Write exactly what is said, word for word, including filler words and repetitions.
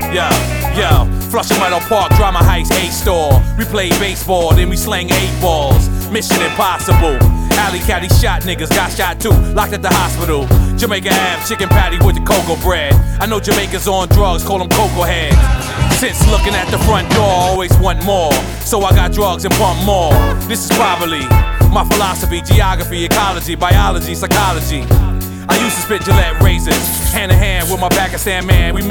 Yo, yo, Flushing Meadow Park, Drama Heights, A-Store. We play baseball, then we slang eight balls. Mission impossible. Alley caddy shot niggas, got shot too, locked at the hospital. Jamaica Ave, chicken patty with the cocoa bread. I know Jamaicans on drugs, call them cocoa heads. Since looking at the front door, always want more. So I got drugs and pump more. This is probably my philosophy, geography, ecology, biology, psychology. I used to spit Gillette razors, hand in hand with my Pakistan man. We